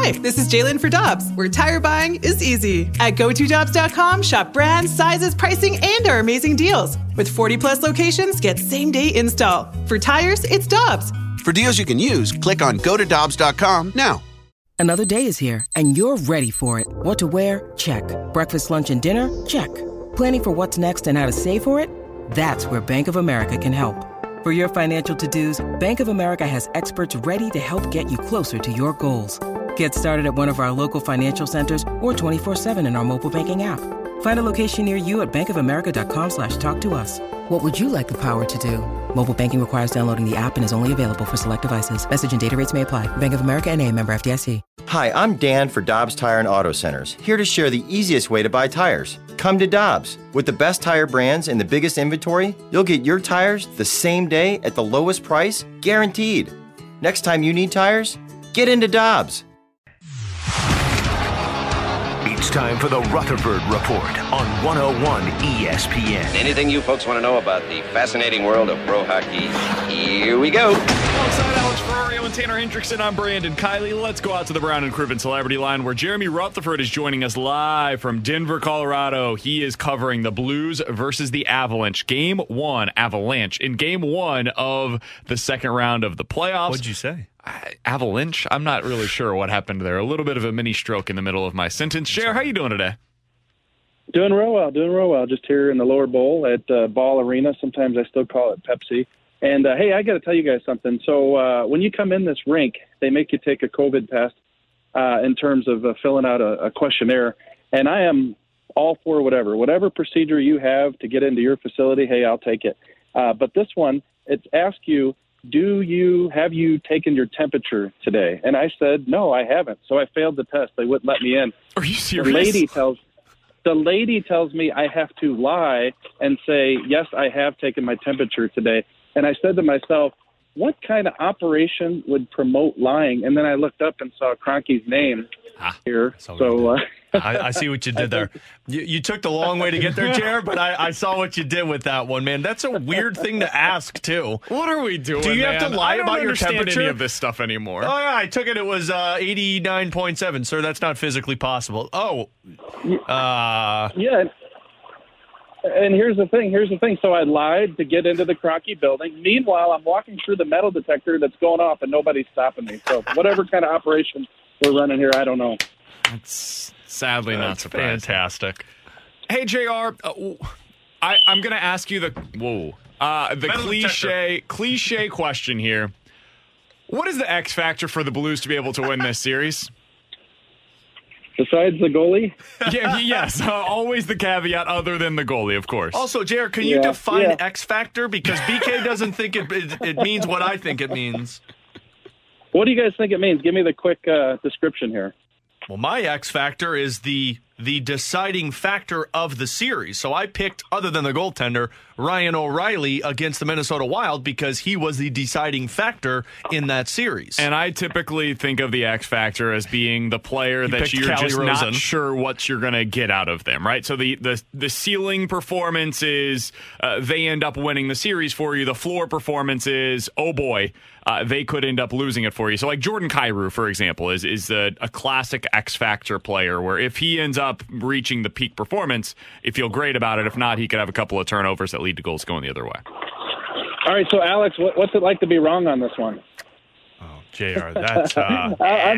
Hi, this is Jalen for Dobbs, where tire buying is easy. At GoToDobbs.com, shop brands, sizes, pricing, and our amazing deals. With 40-plus locations, get same-day install. For tires, it's Dobbs. For deals you can use, click on GoToDobbs.com now. Another day is here, and you're ready for it. What to wear? Check. Breakfast, lunch, and dinner? Check. Planning for what's next and how to save for it? That's where Bank of America can help. For your financial to-dos, Bank of America has experts ready to help get you closer to your goals. Get started at one of our local financial centers or 24/7 in our mobile banking app. Find a location near you at bankofamerica.com/talktous. What would you like the power to do? Mobile banking requires downloading the app and is only available for select devices. Message and data rates may apply. Bank of America N.A., member FDIC. Hi, I'm Dan for Dobbs Tire and Auto Centers, here to share the easiest way to buy tires. Come to Dobbs. With the best tire brands and the biggest inventory, you'll get your tires the same day at the lowest price, guaranteed. Next time you need tires, get into Dobbs. It's time for the Rutherford Report on 101 ESPN. Anything you folks want to know about the fascinating world of pro hockey, here we go. Alongside Alex Ferrario and Tanner Hendrickson, I'm Brandon Kiley. Let's go out to the Brown and Crouppen Celebrity Line, where Jeremy Rutherford is joining us live from Denver, Colorado. He is covering the Blues versus the Avalanche. Game 1, Avalanche, in Game 1 of the second round of the playoffs. What'd you say? Avalanche? I'm not really sure what happened there. A little bit of a mini stroke in the middle of my sentence. Jer, how you doing today? Doing real well. Just here in the lower bowl at Ball Arena. Sometimes I still call it Pepsi. And, hey, I got to tell you guys something. So when you come in this rink, they make you take a COVID test in terms of filling out a questionnaire. And I am all for whatever procedure you have to get into your facility, hey, I'll take it. But this one, it's asked you, have you taken your temperature today? And I said, no, I haven't. So I failed the test. They wouldn't let me in. Are you serious? The lady tells me I have to lie and say, yes, I have taken my temperature today. And I said to myself, what kind of operation would promote lying? And then I looked up and saw Kroenke's name here. So I see what you did there. You took the long way to get there, Jared, but I saw what you did with that one, man. That's a weird thing to ask, too. What are we doing, Do you have to lie about your temperature? I don't understand any of this stuff anymore. Oh, yeah, I took it. It was 89.7. Sir, that's not physically possible. Yeah. And here's the thing. So I lied to get into the Kroenke building. Meanwhile, I'm walking through the metal detector that's going off, and nobody's stopping me. So whatever kind of operation we're running here, I don't know. That's sadly not surprised. Fantastic. Hey, JR, I'm going to ask you the cliche question here. What is the X factor for the Blues to be able to win this series? Besides the goalie? Yes. Always the caveat other than the goalie, of course. Also, Jared, can you define X factor? Because BK doesn't think it means what I think it means. What do you guys think it means? Give me the quick description here. Well, my X factor is the deciding factor of the series. So I picked, other than the goaltender, Ryan O'Reilly against the Minnesota Wild because he was the deciding factor in that series. And I typically think of the X factor as being the player that you're just not sure what you're going to get out of them, right? So the ceiling performance is they end up winning the series for you. The floor performance is, oh boy, they could end up losing it for you. So like Jordan Kyrou, for example, is a classic X factor player where if he ends up reaching the peak performance, you feel great about it. If not, he could have a couple of turnovers that lead to goals going the other way. All right, so Alex, what's it like to be wrong on this one? Oh, JR, that's I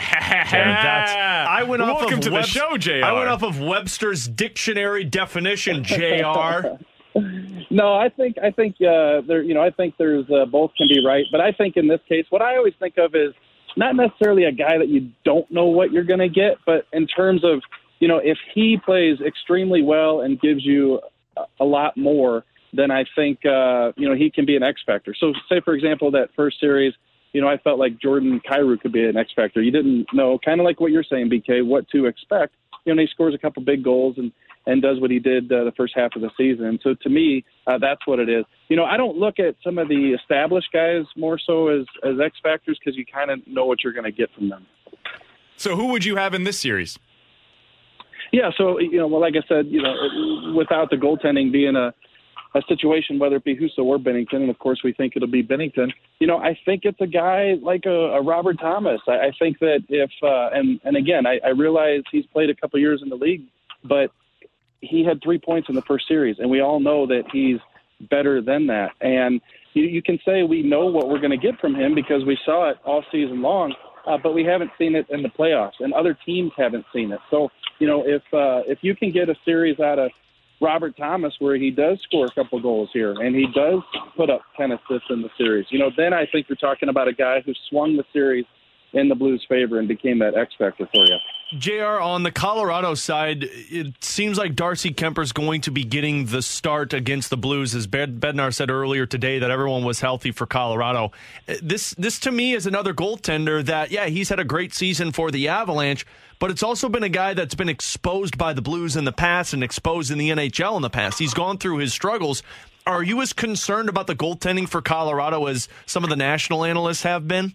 went off Welcome of to the show, JR. I went off of Webster's dictionary definition, JR. No, I think there's both can be right, but I think in this case, what I always think of is not necessarily a guy that you don't know what you're going to get, but in terms of, if he plays extremely well and gives you a lot more, then I think he can be an X factor. So, say for example that first series, I felt like Jordan Kyrou could be an X factor. You didn't know, kind of like what you're saying, BK, what to expect. He scores a couple big goals and does what he did the first half of the season. So to me, that's what it is. I don't look at some of the established guys more so as X factors because you kind of know what you're going to get from them. So who would you have in this series? Yeah, so, like I said, without the goaltending being a situation, whether it be Husso or Binnington, and of course we think it'll be Binnington, I think it's a guy like a Robert Thomas. I think that if and again, I realize he's played a couple years in the league, but he had 3 points in the first series, and we all know that he's better than that. And you can say we know what we're going to get from him because we saw it all season long, but we haven't seen it in the playoffs, and other teams haven't seen it. So, if you can get a series out of Robert Thomas where he does score a couple goals here and he does put up 10 assists in the series, then I think you're talking about a guy who swung the series in the Blues' favor and became that X factor for you. JR, on the Colorado side, it seems like Darcy Kemper's going to be getting the start against the Blues, as Bednar said earlier today that everyone was healthy for Colorado. This to me is another goaltender that, he's had a great season for the Avalanche, but it's also been a guy that's been exposed by the Blues in the past and exposed in the NHL in the past. He's gone through his struggles. Are you as concerned about the goaltending for Colorado as some of the national analysts have been?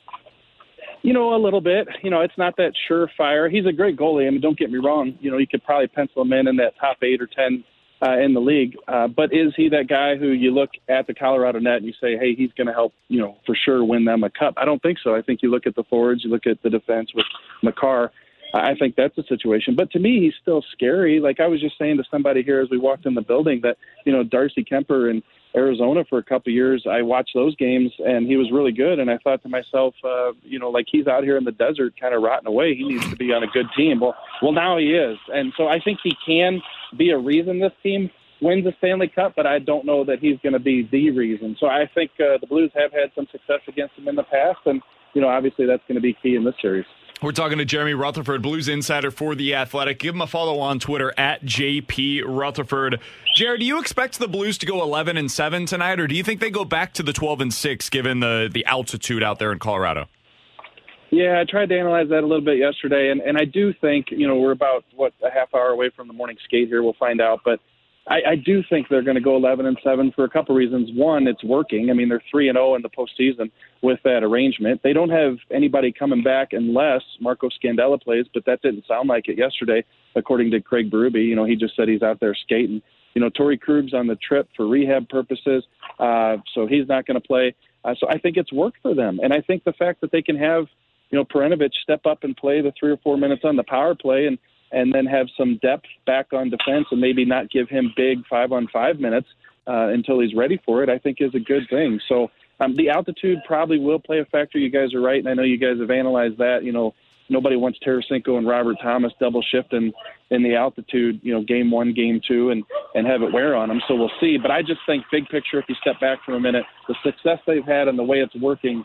A little bit. It's not that surefire. He's a great goalie. I mean, don't get me wrong. You could probably pencil him in that top 8 or 10 in the league. But is he that guy who you look at the Colorado net and you say, hey, he's going to help, for sure win them a cup? I don't think so. I think you look at the forwards, you look at the defense with Makar. I think that's the situation. But to me, he's still scary. Like I was just saying to somebody here as we walked in the building that, Darcy Kemper in Arizona for a couple of years, I watched those games and he was really good. And I thought to myself, he's out here in the desert kind of rotting away. He needs to be on a good team. Well, now he is. And so I think he can be a reason this team wins the Stanley Cup, but I don't know that he's going to be the reason. So I think the Blues have had some success against him in the past. And, obviously that's going to be key in this series. We're talking to Jeremy Rutherford, Blues insider for The Athletic. Give him a follow on Twitter at JP Rutherford. Jared, do you expect the Blues to go 11-7 tonight, or do you think they go back to the 12-6 given the altitude out there in Colorado? Yeah, I tried to analyze that a little bit yesterday, and I do think, we're about, a half hour away from the morning skate here. We'll find out, but I do think they're going to go 11-7 for a couple reasons. One, it's working. I mean, they're 3-0 in the postseason with that arrangement. They don't have anybody coming back unless Marco Scandella plays, but that didn't sound like it yesterday, according to Craig Berube. He just said he's out there skating. Torrey Krug's on the trip for rehab purposes, so he's not going to play. So I think it's worked for them. And I think the fact that they can have, Perunovich step up and play the 3 or 4 minutes on the power play and then have some depth back on defense and maybe not give him big 5-on-5 minutes until he's ready for it, I think is a good thing. So the altitude probably will play a factor. You guys are right, and I know you guys have analyzed that. Nobody wants Tarasenko and Robert Thomas double shifting in the altitude, game 1, game 2, and have it wear on them. So we'll see. But I just think big picture, if you step back for a minute, the success they've had and the way it's working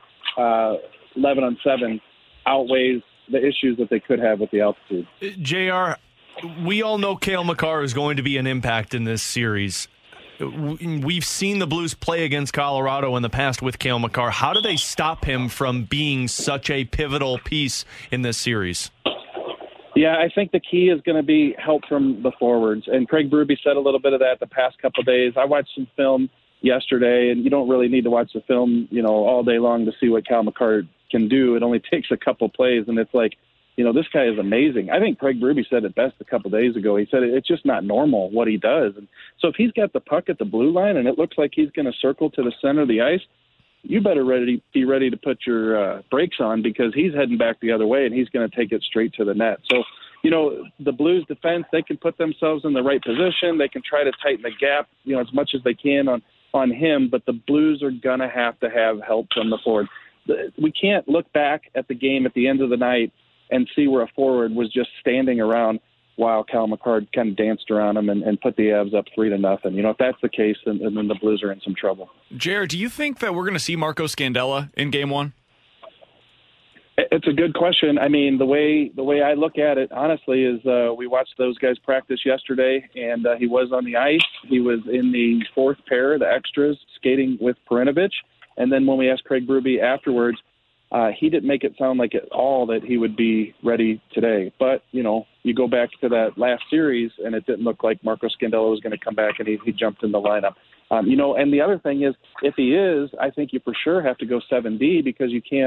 11-on-7 outweighs the issues that they could have with the altitude. JR, we all know Cale Makar is going to be an impact in this series. We've seen the Blues play against Colorado in the past with Cale Makar. How do they stop him from being such a pivotal piece in this series? Yeah, I think the key is going to be help from the forwards. And Craig Berube said a little bit of that the past couple of days. I watched some film yesterday, and you don't really need to watch the film, all day long to see what Cale Makar can do. It only takes a couple plays, and it's like, this guy is amazing. I think Craig Berube said it best a couple days ago. He said it's just not normal what he does. And so if he's got the puck at the blue line and it looks like he's going to circle to the center of the ice, you better be ready to put your brakes on, because he's heading back the other way and he's going to take it straight to the net. So, the Blues defense, they can put themselves in the right position. They can try to tighten the gap, as much as they can on him, but the Blues are going to have help from the forward. We can't look back at the game at the end of the night and see where a forward was just standing around while Cale Makar kind of danced around him and put the Avs up 3-0. If that's the case, then the Blues are in some trouble. Jared, do you think that we're going to see Marco Scandella in Game 1? It's a good question. I mean, the way I look at it, honestly, is we watched those guys practice yesterday, and he was on the ice. He was in the fourth pair, the extras, skating with Perunovich. And then when we asked Craig Berube afterwards, he didn't make it sound like at all that he would be ready today. But, you go back to that last series, and it didn't look like Marco Scandella was going to come back, and he jumped in the lineup. And the other thing is, if he is, I think you for sure have to go 7D, because you can't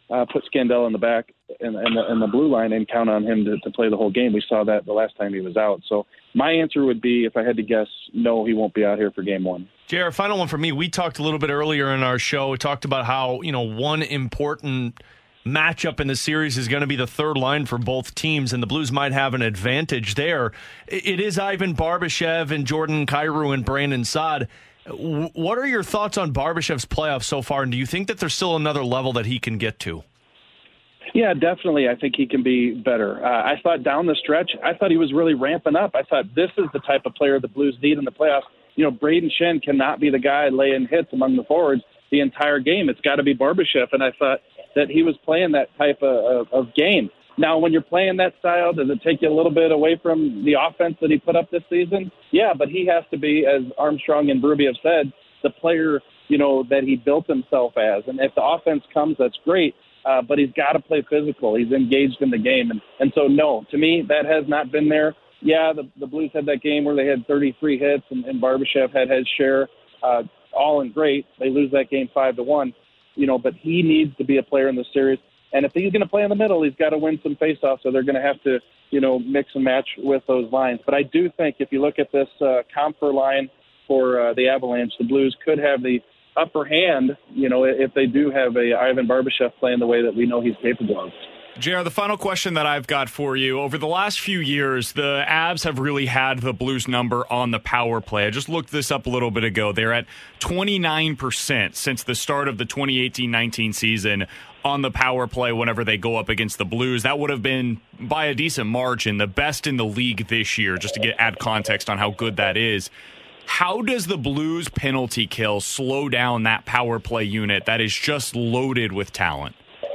put Scandella in the back and the blue line and count on him to play the whole game. We saw that the last time he was out. So my answer would be, if I had to guess, no, he won't be out here for game one. JR, final one for me. We talked a little bit earlier in our show. We talked about how, one important matchup in the series is going to be the third line for both teams, and the Blues might have an advantage there. It is Ivan Barbashev and Jordan Kyrou and Brandon Saad. What are your thoughts on Barbashev's playoffs so far, and do you think that there's still another level that he can get to? Yeah, definitely. I think he can be better. I thought down the stretch, I thought he was really ramping up. I thought this is the type of player the Blues need in the playoffs. Braden Shen cannot be the guy laying hits among the forwards the entire game. It's got to be Barbashev, and I thought that he was playing that type of game. Now, when you're playing that style, does it take you a little bit away from the offense that he put up this season? Yeah, but he has to be, as Armstrong and Berube have said, the player, that he built himself as. And if the offense comes, that's great, but he's got to play physical. He's engaged in the game. And so, no, to me, that has not been there. Yeah, the Blues had that game where they had 33 hits, and Barbashev had his share, all in great. They lose that game 5-1, but he needs to be a player in the series. And if he's going to play in the middle, he's got to win some faceoffs, so they're going to have to, mix and match with those lines. But I do think if you look at this Compher line for the Avalanche, the Blues could have the upper hand, if they do have a Ivan Barbashev playing the way that we know he's capable of. JR, the final question that I've got for you. Over the last few years, the Avs have really had the Blues number on the power play. I just looked this up a little bit ago. They're at 29% since the start of the 2018-19 season on the power play whenever they go up against the Blues. That would have been, by a decent margin, the best in the league this year, just to add context on how good that is. How does the Blues penalty kill slow down that power play unit that is just loaded with talent?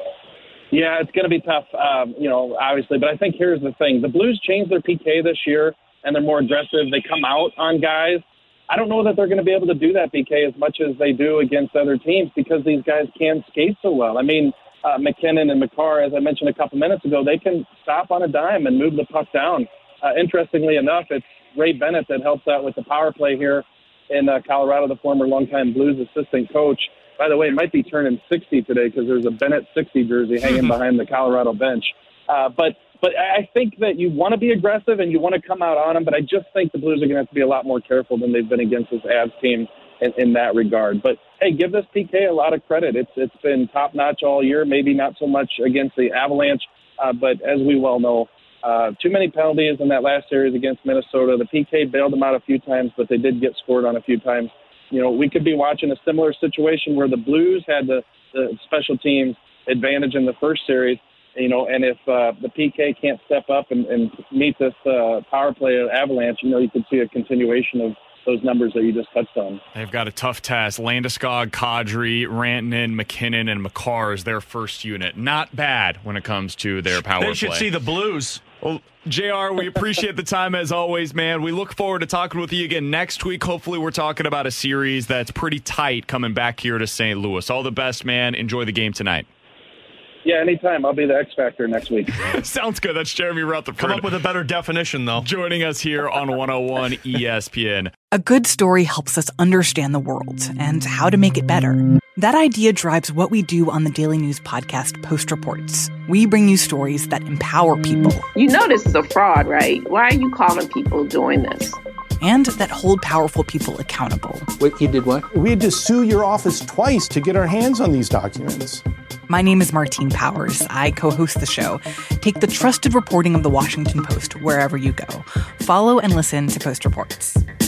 Yeah, it's going to be tough, obviously. But I think here's the thing. The Blues changed their PK this year, and they're more aggressive. They come out on guys. I don't know that they're going to be able to do that PK as much as they do against other teams because these guys can skate so well. I mean, McKinnon and Makar, as I mentioned a couple minutes ago, they can stop on a dime and move the puck down. Interestingly enough, it's Ray Bennett that helps out with the power play here in Colorado, the former longtime Blues assistant coach. By the way, it might be turning 60 today because there's a Bennett 60 jersey hanging behind the Colorado bench. But I think that you want to be aggressive and you want to come out on them, but I just think the Blues are going to have to be a lot more careful than they've been against this Avs team in that regard. But, hey, give this PK a lot of credit. It's been top-notch all year, maybe not so much against the Avalanche, but as we well know, too many penalties in that last series against Minnesota. The PK bailed them out a few times, but they did get scored on a few times. We could be watching a similar situation where the Blues had the special teams advantage in the first series, and if the PK can't step up and meet this power play of Avalanche, you could see a continuation of those numbers that you just touched on. They've got a tough task. Landeskog, Kadri, Rantanen, McKinnon, and Makar is their first unit. Not bad when it comes to their power play. They should see the Blues. Well, JR, we appreciate the time as always, man. We look forward to talking with you again next week. Hopefully we're talking about a series that's pretty tight coming back here to St. Louis. All the best, man. Enjoy the game tonight. Yeah, anytime. I'll be the X Factor next week. Sounds good. That's Jeremy Rutherford. Come up with a better definition, though. Joining us here on 101 ESPN. A good story helps us understand the world and how to make it better. That idea drives what we do on the Daily News podcast, Post Reports. We bring you stories that empower people. You know this is a fraud, right? Why are you calling people doing this? And that hold powerful people accountable. Wait, you did what? We had to sue your office twice to get our hands on these documents. My name is Martine Powers. I co-host the show. Take the trusted reporting of the Washington Post wherever you go. Follow and listen to Post Reports.